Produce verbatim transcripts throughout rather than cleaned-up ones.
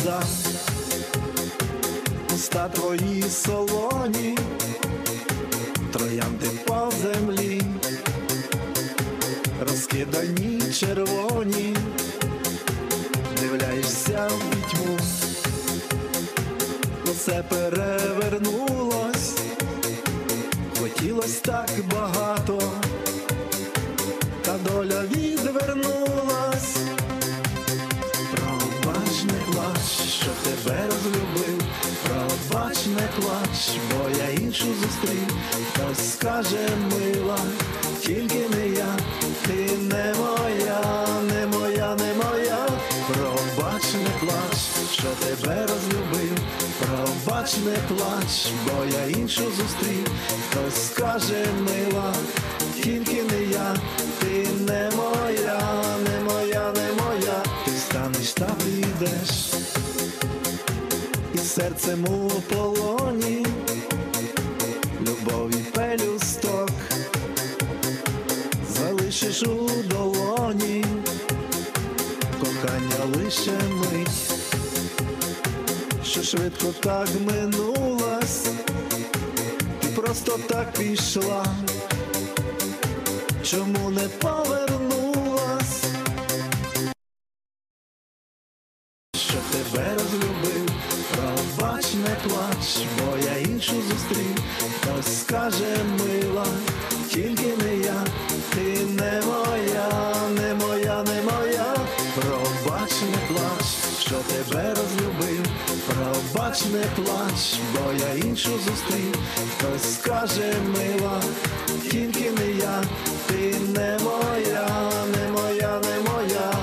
сльоза, уста твої солоні, троянди по землі, розкидані червоні, дивляєшся в пітьму, усе перевернулось, хотілось так багато, та доля відвернулась. Пробач, не плач, що тебе розлюбив, пробач, не плач, бо я іншу зустрів. Хтось скаже, мила, тільки не я, ти не моя, не моя, не моя. Пробач, не плач, що тебе розлюбив, пробач, не плач, бо я іншу зустрів. Хтось скаже, мила, тільки не я, ти не моя, не моя, не моя. Ти станеш та підеш, і серцем у полоні, любові пелюсток залишиш у долоні, кохання лише мить, що швидко так минулась, ти просто так пішла, чому не повернулась? Що тебе розлюбив, пробач, не плач, бо я іншу зустрів. Хтось скаже, мила, тільки не я, ти не моя, не моя, не моя. Пробач, не плач, що тебе розлюбив, пробач, не плач, бо я іншу зустрів. Хтось скаже, мила, тільки не я, ти не моя, не моя, не моя.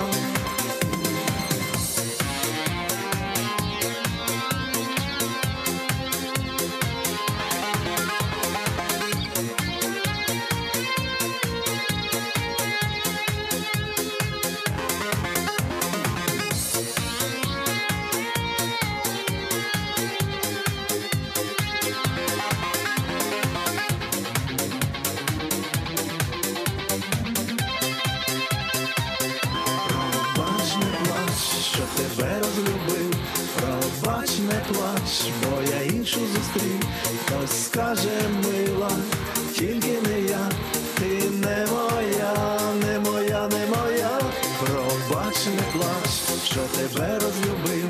Що тебе розлюбив, пробач, не плач, бо я іншу зустрів. Хтось скаже, мила, тільки не я, ти не моя, не моя, не моя. Пробач, не плач, що тебе розлюбив,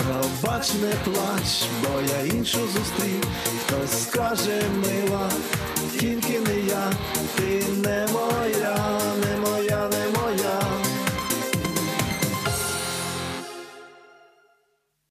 пробач, не плач, бо я іншу зустрів. Хтось скаже, мила,